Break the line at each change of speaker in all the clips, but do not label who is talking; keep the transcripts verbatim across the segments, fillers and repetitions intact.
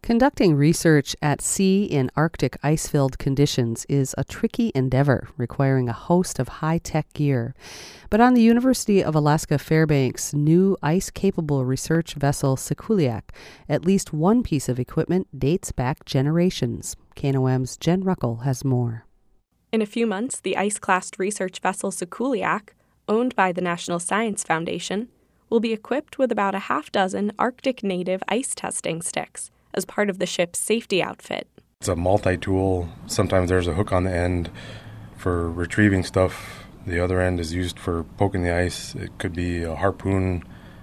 Conducting research at sea in Arctic ice-filled conditions is a tricky endeavor requiring a host of high-tech gear. But on the University of Alaska Fairbanks' new ice-capable research vessel Sikuliaq, at least one piece of equipment dates back generations. K N O M's Jen Ruckel has more.
In a few months, the ice-classed research vessel Sikuliaq, owned by the National Science Foundation, will be equipped with about a half dozen Arctic native ice testing sticks as part of the ship's safety outfit.
It's a multi-tool. Sometimes there's a hook on the end for retrieving stuff. The other end is used for poking the ice. It could be a harpoon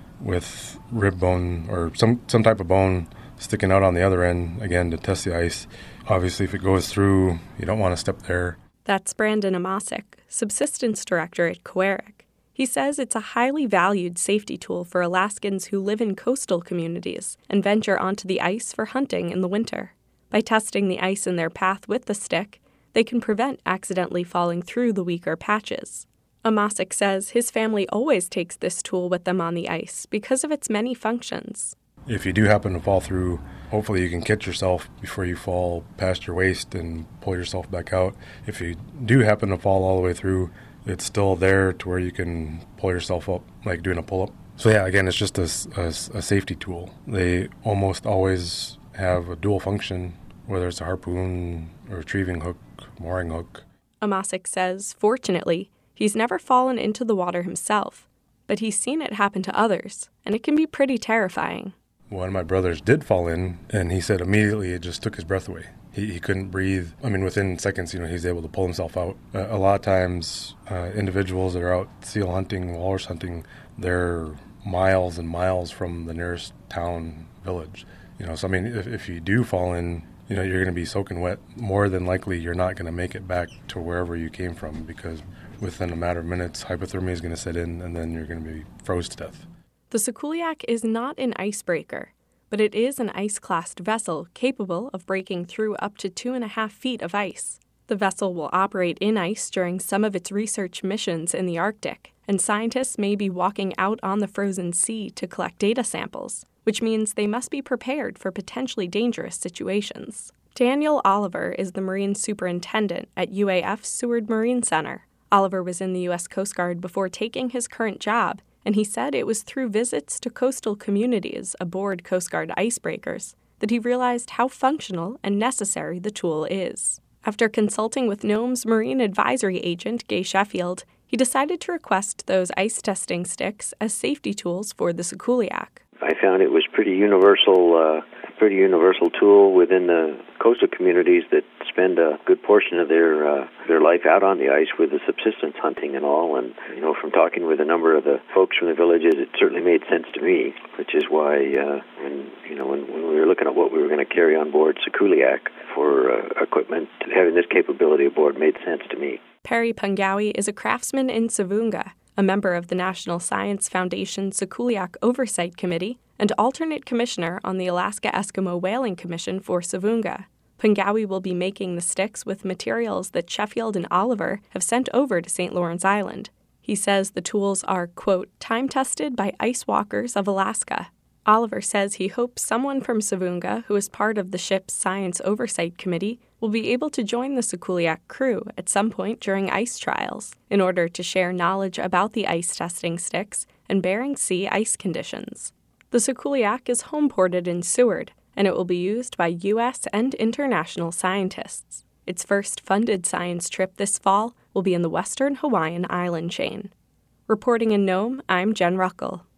with rib bone or some, some type of bone sticking out on the other end, again, to test the ice. Obviously, if it goes through, you don't want to step there.
That's Brandon Amasic, subsistence director at Coeric. He says it's a highly valued safety tool for Alaskans who live in coastal communities and venture onto the ice for hunting in the winter. By testing the ice in their path with the stick, they can prevent accidentally falling through the weaker patches. Amasic says his family always takes this tool with them on the ice because of its many functions.
If you do happen to fall through, hopefully you can catch yourself before you fall past your waist and pull yourself back out. If you do happen to fall all the way through, it's still there to where you can pull yourself up, like doing a pull-up. So yeah, again, it's just a, a, a safety tool. They almost always have a dual function, whether it's a harpoon, a retrieving hook, mooring hook.
Amasic says, fortunately, he's never fallen into the water himself, but he's seen it happen to others, and it can be pretty terrifying.
One of my brothers did fall in, and he said immediately it just took his breath away. He, he couldn't breathe. I mean, within seconds, you know, he's able to pull himself out. Uh, a lot of times, uh, individuals that are out seal hunting, walrus hunting, they're miles and miles from the nearest town, village. You know, so I mean, if, if you do fall in, you know, you're going to be soaking wet. More than likely, you're not going to make it back to wherever you came from because within a matter of minutes, hypothermia is going to set in, and then you're going to be froze to death.
The Sikuliaq is not an icebreaker, but it is an ice-classed vessel capable of breaking through up to two and a half feet of ice. The vessel will operate in ice during some of its research missions in the Arctic, and scientists may be walking out on the frozen sea to collect data samples, which means they must be prepared for potentially dangerous situations. Daniel Oliver is the Marine Superintendent at U A F's Seward Marine Center. Oliver was in the U S Coast Guard before taking his current job, and he said it was through visits to coastal communities aboard Coast Guard icebreakers that he realized how functional and necessary the tool is. After consulting with NOM's Marine Advisory Agent, Gay Sheffield, he decided to request those ice testing sticks as safety tools for the Sikuliaq.
I found it was pretty universal, uh, pretty universal tool within the coastal communities that spend a good portion of their uh, their life out on the ice with the subsistence hunting and all. And you know, from talking with a number of the folks from the villages, it certainly made sense to me. Which is why, uh, when you know, when, when we were looking at what we were going to carry on board Sikuliaq for uh, equipment, having this capability aboard made sense to me.
Perry Pungawi is a craftsman in Savunga, a member of the National Science Foundation Sikuliaq Oversight Committee, and alternate commissioner on the Alaska Eskimo Whaling Commission for Savunga. Pungawi will be making the sticks with materials that Sheffield and Oliver have sent over to Saint Lawrence Island. He says the tools are, quote, time-tested by ice walkers of Alaska. Oliver says he hopes someone from Savunga, who is part of the ship's Science Oversight Committee, will be able to join the Sikuliaq crew at some point during ice trials in order to share knowledge about the ice testing sticks and Bering Sea ice conditions. The Sikuliaq is home-ported in Seward, and it will be used by U S and international scientists. Its first funded science trip this fall will be in the western Hawaiian island chain. Reporting in Nome, I'm Jen Ruckel.